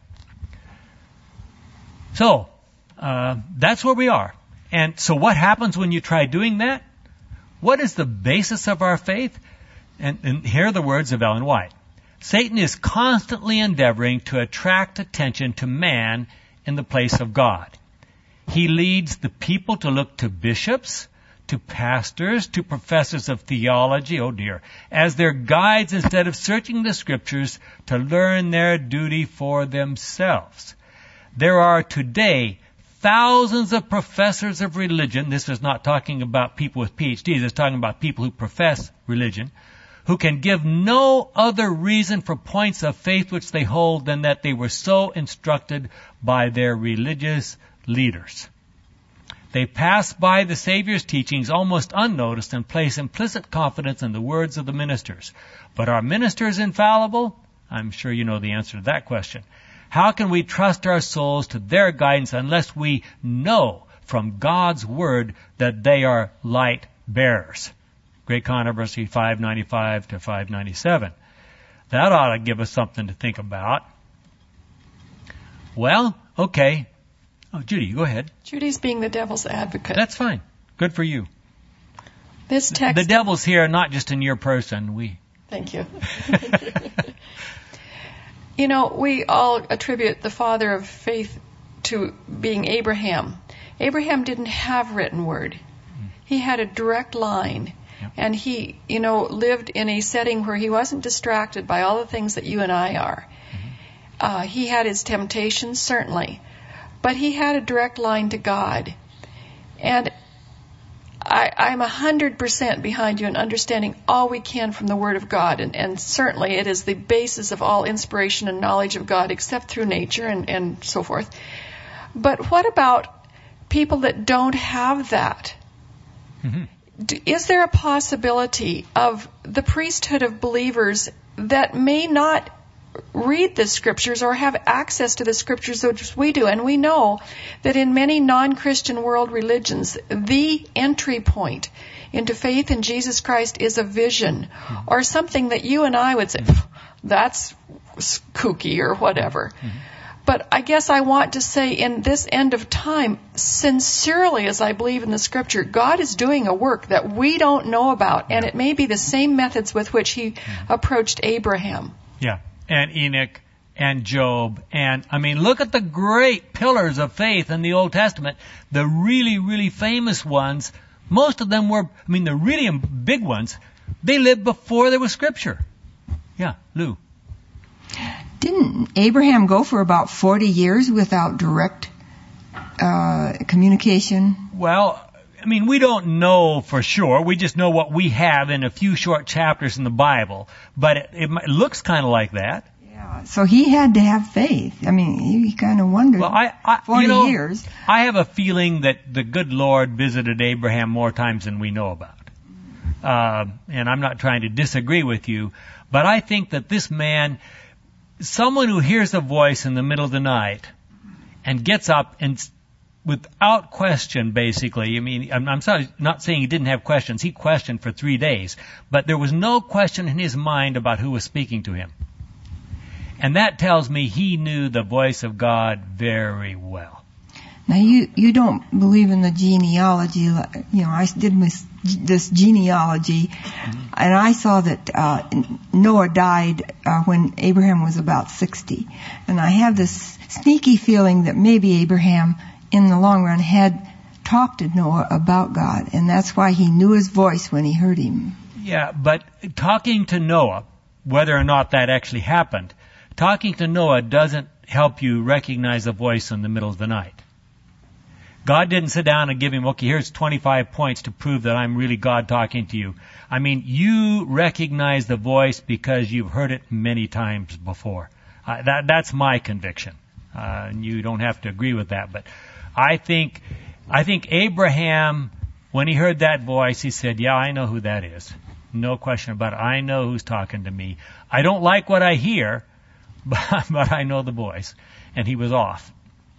So, uh, that's where we are. And so what happens when you try doing that? What is the basis of our faith? And, and here are the words of Ellen White. Satan is constantly endeavoring to attract attention to man in the place of God. He leads the people to look to bishops, to pastors, to professors of theology, oh dear, as their guides instead of searching the Scriptures to learn their duty for themselves. There are today thousands of professors of religion. This is not talking about people with P H Ds. It's talking about people who profess religion, who can give no other reason for points of faith which they hold than that they were so instructed by their religious leaders. They pass by the Savior's teachings almost unnoticed and place implicit confidence in the words of the ministers. But are ministers infallible? I'm sure you know the answer to that question. How can we trust our souls to their guidance unless we know from God's Word that they are light bearers? Great Controversy five ninety-five to five ninety-seven. That ought to give us something to think about. Well, okay. Oh, Judy, go ahead. Judy's being the devil's advocate. That's fine. Good for you. This text. The devil's here, not just in your person. We. Thank you. You know, we all attribute the father of faith to being Abraham. Abraham didn't have written word. He had a direct line. Yep. And he, you know, lived in a setting where he wasn't distracted by all the things that you and I are. Mm-hmm. Uh, he had his temptations, certainly. But he had a direct line to God. And I, I'm a hundred percent behind you in understanding all we can from the Word of God. And, and certainly it is the basis of all inspiration and knowledge of God, except through nature and, and so forth. But what about people that don't have that? Mm-hmm. Is there a possibility of the priesthood of believers that may not read the Scriptures or have access to the Scriptures as we do? And we know that in many non-Christian world religions, the entry point into faith in Jesus Christ is a vision mm-hmm. or something that you and I would say, that's kooky or whatever. Mm-hmm. But I guess I want to say in this end of time, sincerely as I believe in the Scripture, God is doing a work that we don't know about. And it may be the same methods with which He mm-hmm. approached Abraham. Yeah. And Enoch and Job. And, I mean, look at the great pillars of faith in the Old Testament. The really, really famous ones, most of them were, I mean, the really big ones, they lived before there was Scripture. Yeah, Lou. Didn't Abraham go for about forty years without direct uh, communication? Well, I mean, we don't know for sure. We just know what we have in a few short chapters in the Bible. But it, it looks kind of like that. Yeah. So he had to have faith. I mean, he kind of wondered. Well, I, I, forty you know, years. I have a feeling that the good Lord visited Abraham more times than we know about. Uh, and I'm not trying to disagree with you, but I think that this man, someone who hears a voice in the middle of the night and gets up and without question, basically, I mean, I'm, I'm sorry, not saying he didn't have questions. He questioned for three days, but there was no question in his mind about who was speaking to him. And that tells me he knew the voice of God very well. Now you, you don't believe in the genealogy, you know, I did this, this genealogy, and I saw that uh, Noah died uh, when Abraham was about sixty. And I have this sneaky feeling that maybe Abraham, in the long run, had talked to Noah about God, and that's why he knew his voice when he heard him. Yeah, but talking to Noah, whether or not that actually happened, talking to Noah doesn't help you recognize a voice in the middle of the night. God didn't sit down and give him, okay, here's twenty-five points to prove that I'm really God talking to you. I mean, you recognize the voice because you've heard it many times before. Uh, that, that's my conviction. Uh, and you don't have to agree with that. But I think, I think Abraham, when he heard that voice, he said, yeah, I know who that is. No question about it. I know who's talking to me. I don't like what I hear, but, but I know the voice. And he was off.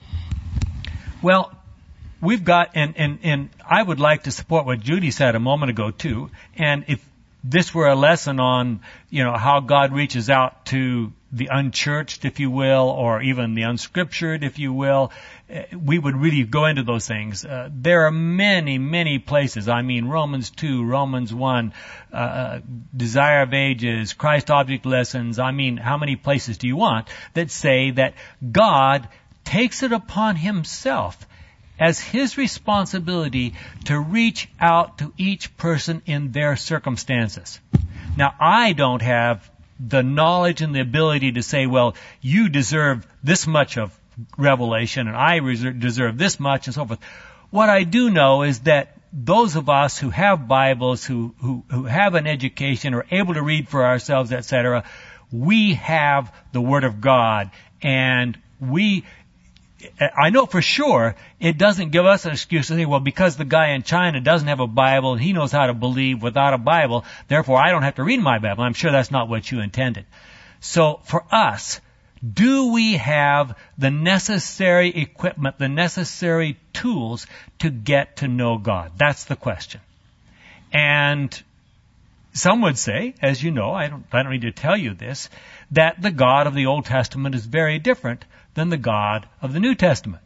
Well, we've got, and, and, and I would like to support what Judy said a moment ago too. And if this were a lesson on, you know, how God reaches out to the unchurched, if you will, or even the unscriptured, if you will, we would really go into those things. Uh, there are many, many places. I mean, Romans two, Romans one, uh, Desire of Ages, Christ Object Lessons. I mean, how many places do you want that say that God takes it upon himself as his responsibility to reach out to each person in their circumstances? Now, I don't have the knowledge and the ability to say, well, you deserve this much of revelation and I reserve, deserve this much and so forth. What I do know is that those of us who have Bibles, who, who, who have an education, are able to read for ourselves, et cetera, we have the Word of God, and we, I know for sure it doesn't give us an excuse to say, well, because the guy in China doesn't have a Bible and he knows how to believe without a Bible, therefore I don't have to read my Bible. I'm sure that's not what you intended. So for us, do we have the necessary equipment, the necessary tools to get to know God? That's the question. And some would say, as you know, I don't, I don't need to tell you this, that the God of the Old Testament is very different than the God of the New Testament.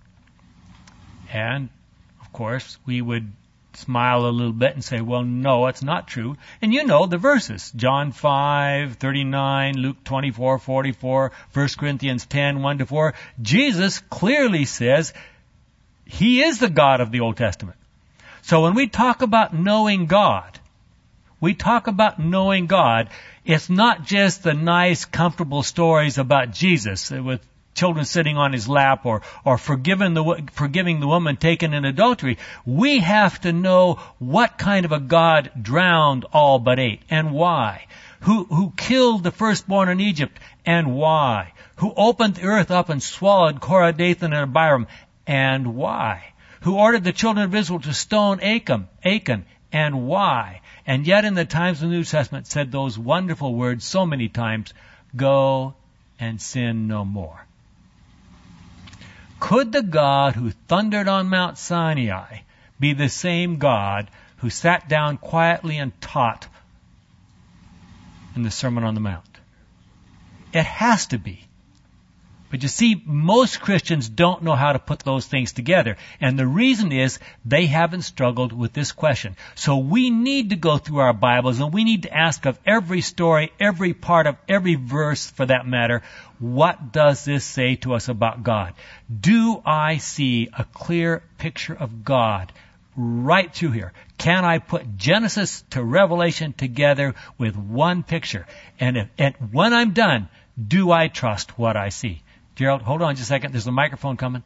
And, of course, we would smile a little bit and say, well, no, it's not true. And you know the verses. John five, thirty-nine, Luke twenty-four, forty-four, First Corinthians ten, one to four. Jesus clearly says he is the God of the Old Testament. So when we talk about knowing God, we talk about knowing God, it's not just the nice, comfortable stories about Jesus with children sitting on his lap, or, or forgiving the, forgiving the woman taken in adultery. We have to know what kind of a God drowned all but eight, and why. Who, who killed the firstborn in Egypt, and why. Who opened the earth up and swallowed Korah, Dathan, and Abiram, and why. Who ordered the children of Israel to stone Achan, Achan, and why. And yet in the times of the New Testament said those wonderful words so many times, go and sin no more. Could the God who thundered on Mount Sinai be the same God who sat down quietly and taught in the Sermon on the Mount? It has to be. But you see, most Christians don't know how to put those things together. And the reason is they haven't struggled with this question. So we need to go through our Bibles, and we need to ask of every story, every part of every verse for that matter, what does this say to us about God? Do I see a clear picture of God right through here? Can I put Genesis to Revelation together with one picture? And, if, and when I'm done, do I trust what I see? Gerald, hold on just a second. There's a microphone coming.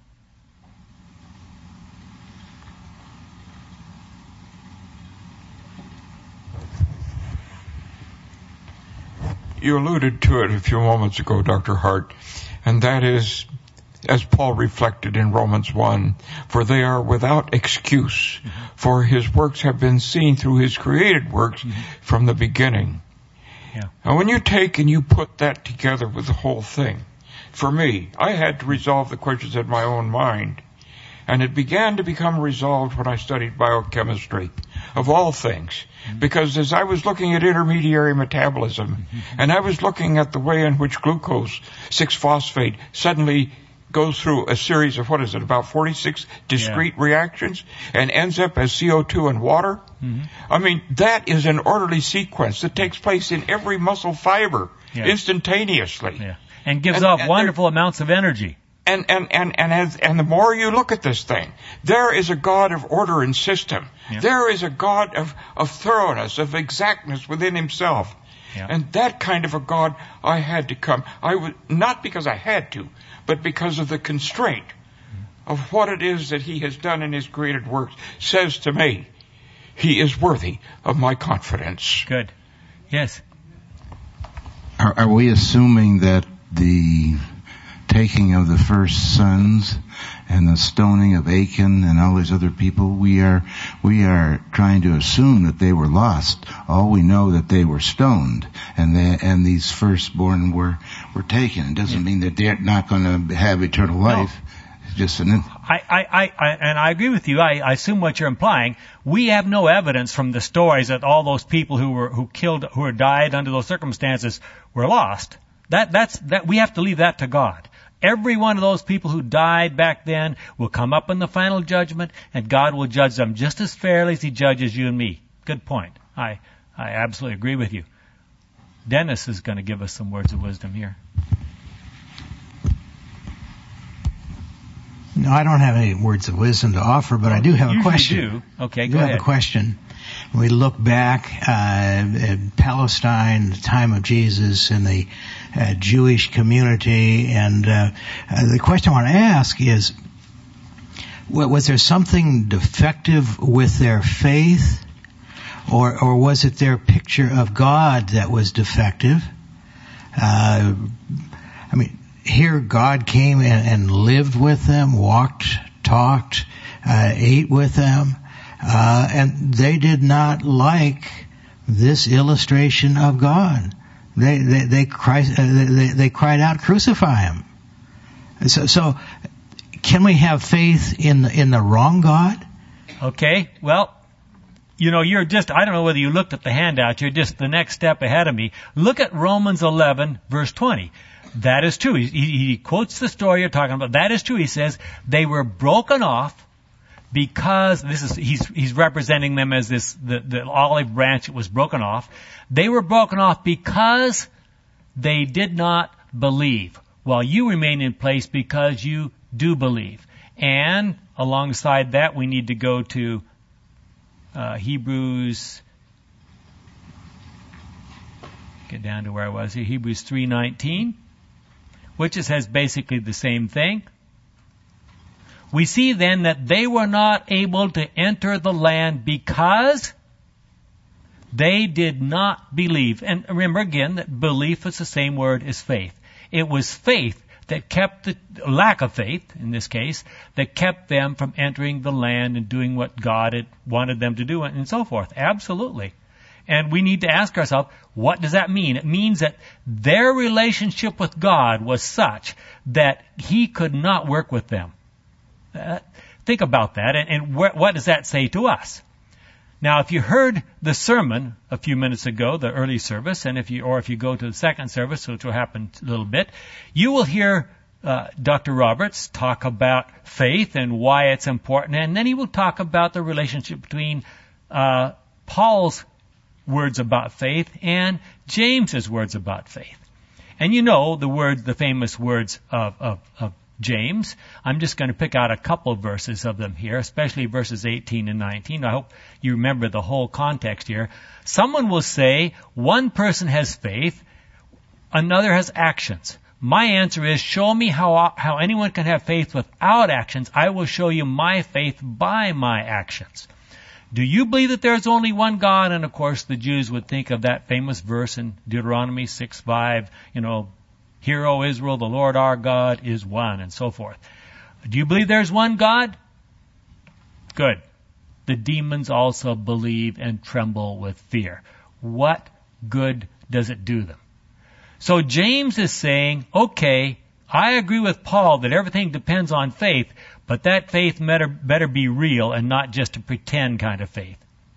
You alluded to it a few moments ago, Doctor Hart, and that is, as Paul reflected in Romans one, for they are without excuse, mm-hmm. for his works have been seen through his created works mm-hmm. from the beginning. Yeah. And when you take and you put that together with the whole thing, for me, I had to resolve the questions in my own mind. And it began to become resolved when I studied biochemistry, of all things. Mm-hmm. Because as I was looking at intermediary metabolism, mm-hmm. and I was looking at the way in which glucose, six phosphate, suddenly goes through a series of, what is it, about forty-six discrete yeah. reactions and ends up as C O two and water. Mm-hmm. I mean, that is an orderly sequence that takes place in every muscle fiber yeah. instantaneously. Yeah. And gives and, off and wonderful amounts of energy. And, and, and, and, as, and the more you look at this thing, there is a God of order and system. Yeah. There is a God of, of thoroughness, of exactness within himself. Yeah. And that kind of a God I had to come. I was, not because I had to, but because of the constraint of what it is that he has done in his created works, says to me, he is worthy of my confidence. Good. Yes. Are, are we assuming that the taking of the first sons and the stoning of Achan and all these other people, we are we are trying to assume that they were lost? All we know that they were stoned, and they, and these firstborn were were taken. It doesn't yeah. mean that they're not going to have eternal life. No. It's just an. I, I, I, and I agree with you. I, I assume what you're implying. We have no evidence from the stories that all those people who were who killed who were died under those circumstances were lost. That that's that we have to leave that to God. Every one of those people who died back then will come up in the final judgment, and God will judge them just as fairly as he judges you and me. Good point. I, I absolutely agree with you. Dennis is going to give us some words of wisdom here. No, I don't have any words of wisdom to offer, but I do have a question. You do. Okay, go I do ahead. have a question. We look back uh, at Palestine, the time of Jesus, and the uh, Jewish community, and uh, uh, the question I want to ask is, was there something defective with their faith, or or was it their picture of God that was defective? Uh, I mean, here God came and, and lived with them, walked, talked, uh, ate with them. Uh, and they did not like this illustration of God. They they they cried uh, they, they cried out, "Crucify him!" So, so can we have faith in the, in the wrong God? Okay, well, you know, you're just I don't know whether you looked at the handout. You're just the next step ahead of me. Look at Romans eleven, verse twenty. That is true. He, he quotes the story you're talking about. That is true. He says they were broken off. Because this is, he's, he's representing them as this, the, the olive branch that was broken off. They were broken off because they did not believe, while you remain in place because you do believe. And alongside that, we need to go to, uh, Hebrews, get down to where I was here, Hebrews three nineteen, which is, has basically the same thing. We see then that they were not able to enter the land because they did not believe. And remember again that belief is the same word as faith. It was faith that kept the lack of faith, in this case, that kept them from entering the land and doing what God had wanted them to do and so forth. Absolutely. And we need to ask ourselves, what does that mean? It means that their relationship with God was such that he could not work with them. Uh, think about that, and, and wh- what does that say to us? Now, if you heard the sermon a few minutes ago, the early service, and if you, or if you go to the second service, which will happen a little bit, you will hear uh, Doctor Roberts talk about faith and why it's important, and then he will talk about the relationship between uh, Paul's words about faith and James's words about faith. And you know the words, the famous words of, of, of James. I'm just going to pick out a couple verses of them here, especially verses eighteen and nineteen. I hope you remember the whole context here. Someone will say, one person has faith, another has actions. My answer is, show me how how anyone can have faith without actions. I will show you my faith by my actions. Do you believe that there's only one God? And of course the Jews would think of that famous verse in Deuteronomy six five, you know, Hear, O Israel, the Lord our God is one, and so forth. Do you believe there's one God? Good. The demons also believe and tremble with fear. What good does it do them? So James is saying, okay, I agree with Paul that everything depends on faith, but that faith better, better be real and not just a pretend kind of faith.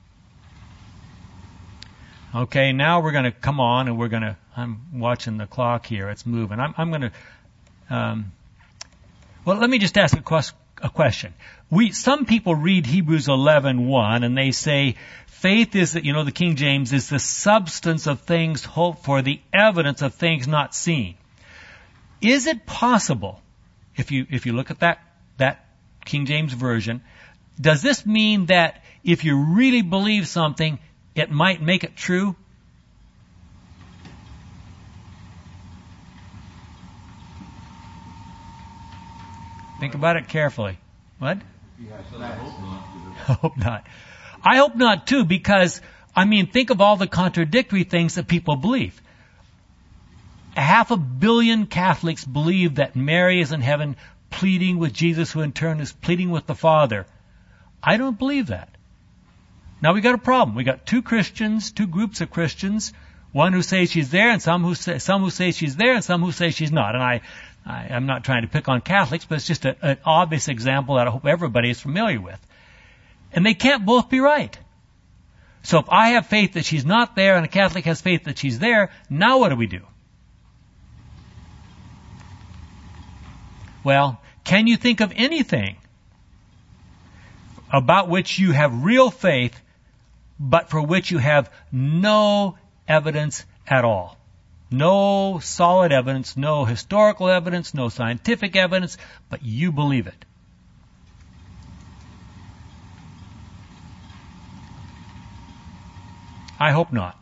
Okay, now we're going to come on and we're going to, I'm watching the clock here, it's moving. I'm, I'm going to um, Well, let me just ask a, quest- a question. We some people read Hebrews eleven one and they say faith is, you know, the King James is the substance of things hoped for, the evidence of things not seen. Is it possible, if you if you look at that that King James version, does this mean that if you really believe something, it might make it true? Think about it carefully. What? I hope not. I hope not too, because, I mean, think of all the contradictory things that people believe. A half a billion Catholics believe that Mary is in heaven pleading with Jesus, who in turn is pleading with the Father. I don't believe that. Now we got a problem. We got two Christians, two groups of Christians, one who says she's there and some who say, some who say she's there and some who say she's not. And I, I I'm not trying to pick on Catholics, but it's just a, an obvious example that I hope everybody is familiar with. And they can't both be right. So if I have faith that she's not there and a Catholic has faith that she's there, now what do we do? Well, can you think of anything about which you have real faith, but for which you have no evidence at all? No solid evidence, no historical evidence, no scientific evidence, but you believe it. I hope not.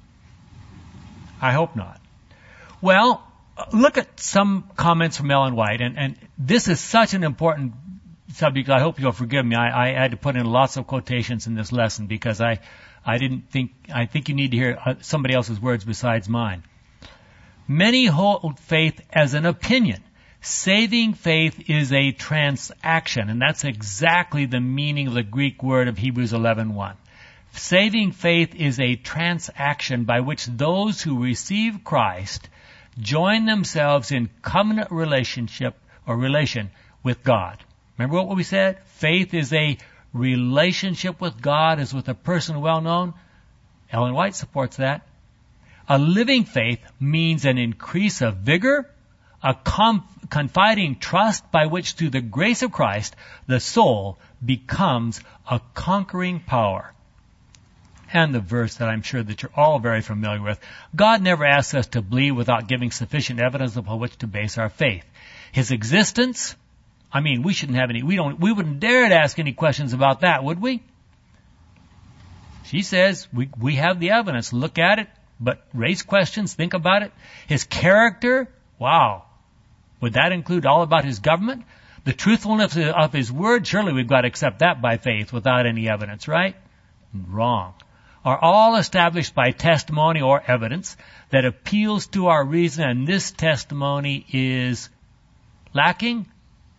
I hope not. Well, look at some comments from Ellen White, and, and this is such an important subject. I hope you'll forgive me. I, I had to put in lots of quotations in this lesson because I, I didn't think, I think you need to hear somebody else's words besides mine. Many hold faith as an opinion. Saving faith is a transaction, and that's exactly the meaning of the Greek word of Hebrews eleven one. Saving faith is a transaction by which those who receive Christ join themselves in covenant relationship or relation with God. Remember what we said? Faith is a relationship with God as with a person well known. Ellen White supports that. A living faith means an increase of vigor, a conf- confiding trust by which through the grace of Christ the soul becomes a conquering power. And the verse that I'm sure that you're all very familiar with. God never asks us to believe without giving sufficient evidence upon which to base our faith. His existence, I mean, we shouldn't have any, we don't, we wouldn't dare to ask any questions about that, would we? She says, we, we have the evidence, look at it, but raise questions, think about it. His character, wow. Would that include all about his government? The truthfulness of his word, surely we've got to accept that by faith without any evidence, right? Wrong. Are all established by testimony or evidence that appeals to our reason, and this testimony is lacking?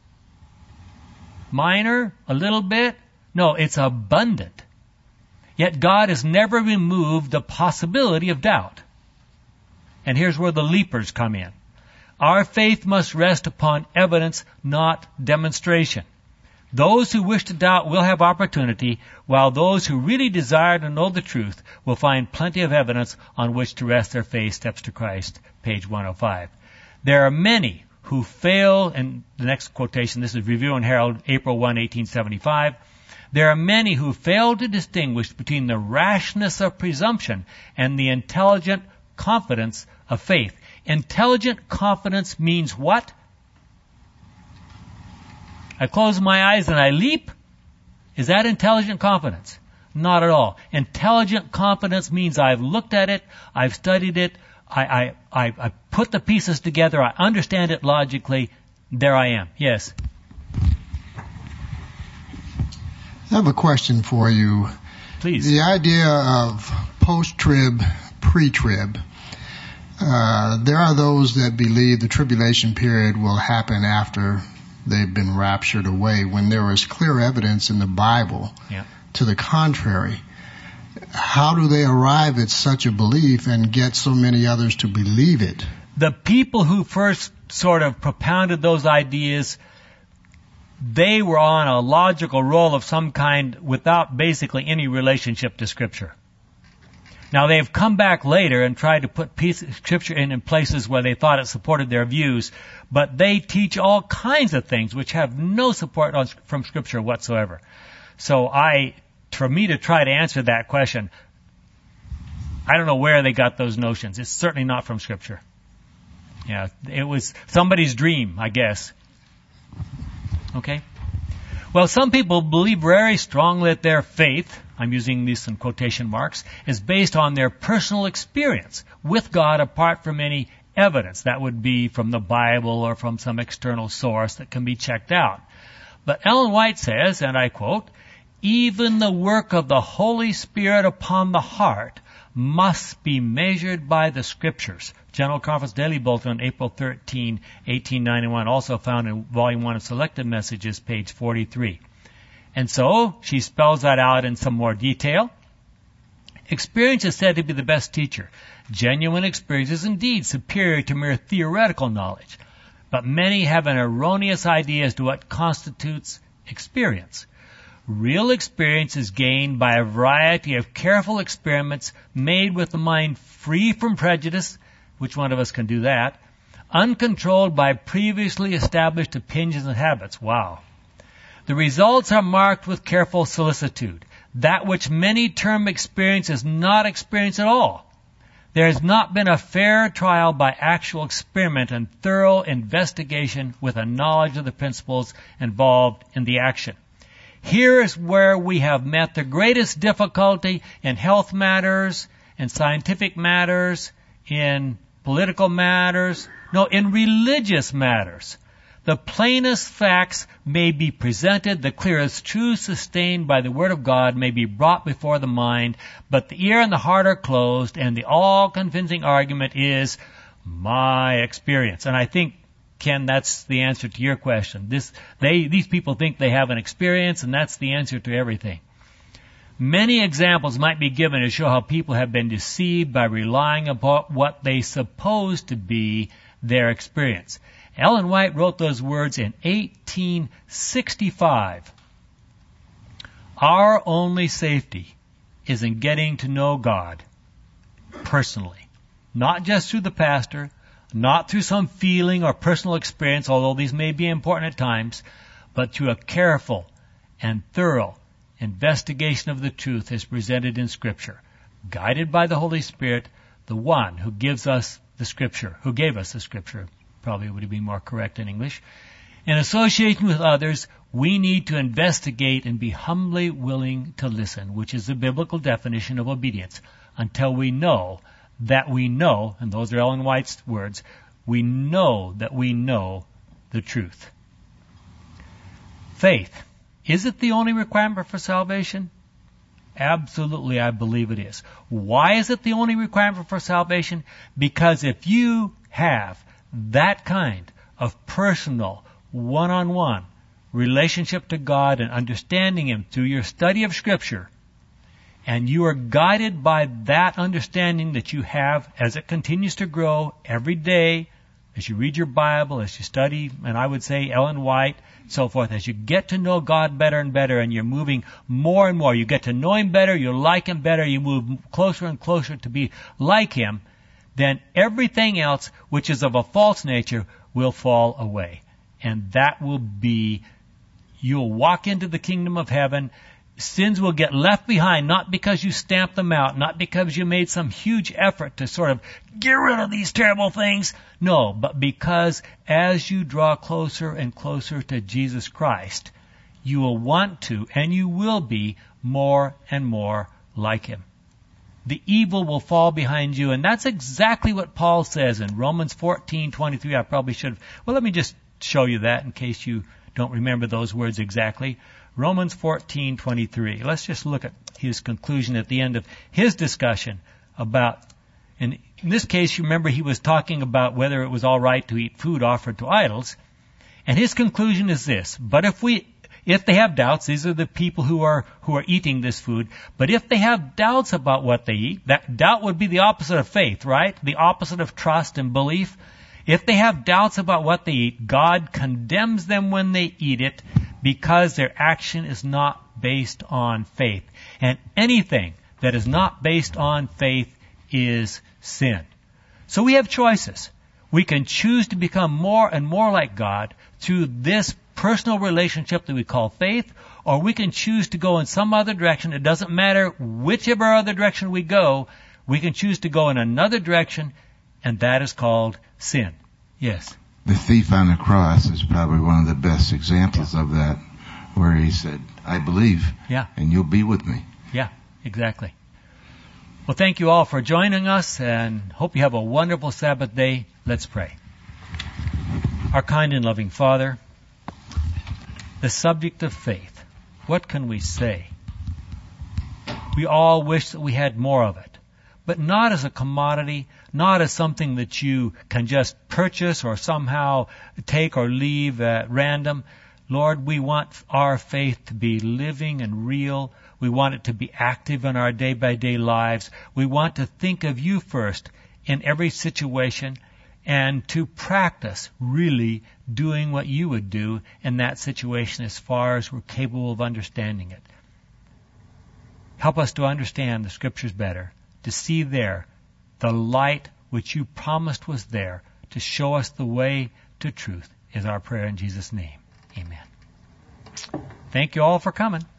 Minor? A little bit? No, it's abundant. Yet God has never removed the possibility of doubt. And here's where the leapers come in. Our faith must rest upon evidence, not demonstration. Those who wish to doubt will have opportunity, while those who really desire to know the truth will find plenty of evidence on which to rest their faith. Steps to Christ, page one oh five. There are many who fail, and the next quotation, this is Review and Herald, April first, eighteen seventy-five. There are many who fail to distinguish between the rashness of presumption and the intelligent confidence of faith. Intelligent confidence means what? I close my eyes and I leap? Is that intelligent confidence? Not at all. Intelligent confidence means I've looked at it, I've studied it, I, I, I, I put the pieces together, I understand it logically, there I am. Yes? I have a question for you. Please. The idea of post-trib, pre-trib, uh, there are those that believe the tribulation period will happen after they've been raptured away, when there is clear evidence in the Bible yeah. to the contrary. How do they arrive at such a belief and get so many others to believe it? The people who first sort of propounded those ideas, they were on a logical roll of some kind without basically any relationship to Scripture. Now, they've come back later and tried to put piece, Scripture in, in places where they thought it supported their views, but they teach all kinds of things which have no support on, from Scripture whatsoever. So I, for me to try to answer that question, I don't know where they got those notions. It's certainly not from Scripture. Yeah, it was somebody's dream, I guess. Okay? Well, some people believe very strongly that their faith, I'm using these in quotation marks, is based on their personal experience with God apart from any evidence. That would be from the Bible or from some external source that can be checked out. But Ellen White says, and I quote, "Even the work of the Holy Spirit upon the heart must be measured by the Scriptures." General Conference Daily Bulletin on April thirteenth, eighteen ninety-one, also found in Volume one of Selected Messages, page forty-three. And so, she spells that out in some more detail. Experience is said to be the best teacher. Genuine experience is indeed superior to mere theoretical knowledge. But many have an erroneous idea as to what constitutes experience. Real experience is gained by a variety of careful experiments made with the mind free from prejudice. Which one of us can do that? Uncontrolled by previously established opinions and habits. Wow. The results are marked with careful solicitude. That which many term experience is not experience at all. There has not been a fair trial by actual experiment and thorough investigation with a knowledge of the principles involved in the action. Here is where we have met the greatest difficulty in health matters, in scientific matters, in political matters, no, in religious matters. The plainest facts may be presented, the clearest truths sustained by the Word of God may be brought before the mind, but the ear and the heart are closed, and the all-convincing argument is my experience. And I think, Ken, that's the answer to your question. This, they, these people think they have an experience, and that's the answer to everything. Many examples might be given to show how people have been deceived by relying upon what they suppose to be their experience. Ellen White wrote those words in eighteen sixty-five. Our only safety is in getting to know God personally, not just through the pastor, not through some feeling or personal experience, although these may be important at times, but through a careful and thorough investigation of the truth as presented in Scripture, guided by the Holy Spirit, the one who gives us the Scripture, who gave us the Scripture, probably would be more correct in English. In association with others, we need to investigate and be humbly willing to listen, which is the biblical definition of obedience, until we know that we know, and those are Ellen White's words, we know that we know the truth. Faith. Is it the only requirement for salvation? Absolutely, I believe it is. Why is it the only requirement for salvation? Because if you have that kind of personal, one-on-one relationship to God and understanding Him through your study of Scripture, and you are guided by that understanding that you have as it continues to grow every day, as you read your Bible, as you study, and I would say Ellen White, so forth, as you get to know God better and better, and you're moving more and more, you get to know Him better, you like Him better, you move closer and closer to be like Him, then everything else which is of a false nature will fall away. And that will be, you'll walk into the kingdom of heaven. Sins will get left behind, not because you stamped them out, not because you made some huge effort to sort of get rid of these terrible things. No, but because as you draw closer and closer to Jesus Christ, you will want to, and you will be, more and more like Him. The evil will fall behind you, and that's exactly what Paul says in Romans fourteen twenty-three. I probably should have, well, let me just show you that in case you don't remember those words exactly. Romans fourteen twenty-three. Let's just look at his conclusion at the end of his discussion about, in, in this case, you remember he was talking about whether it was all right to eat food offered to idols. And his conclusion is this: but if we, if they have doubts, these are the people who are, who are eating this food, but if they have doubts about what they eat, that doubt would be the opposite of faith, right? The opposite of trust and belief. If they have doubts about what they eat, God condemns them when they eat it, because their action is not based on faith. And anything that is not based on faith is sin. So we have choices. We can choose to become more and more like God through this personal relationship that we call faith, or we can choose to go in some other direction. It doesn't matter whichever other direction we go, we can choose to go in another direction, and that is called sin. Yes? The thief on the cross is probably one of the best examples of that, where he said, I believe, yeah. and you'll be with me. Yeah, exactly. Well, thank you all for joining us, and hope you have a wonderful Sabbath day. Let's pray. Our kind and loving Father, the subject of faith, what can we say? We all wish that we had more of it, but not as a commodity, not as something that you can just purchase or somehow take or leave at random. Lord, we want our faith to be living and real. We want it to be active in our day-by-day lives. We want to think of you first in every situation and to practice really doing what you would do in that situation as far as we're capable of understanding it. Help us to understand the Scriptures better, to see there the light which you promised was there, to show us the way to truth, is our prayer in Jesus' name. Amen. Thank you all for coming.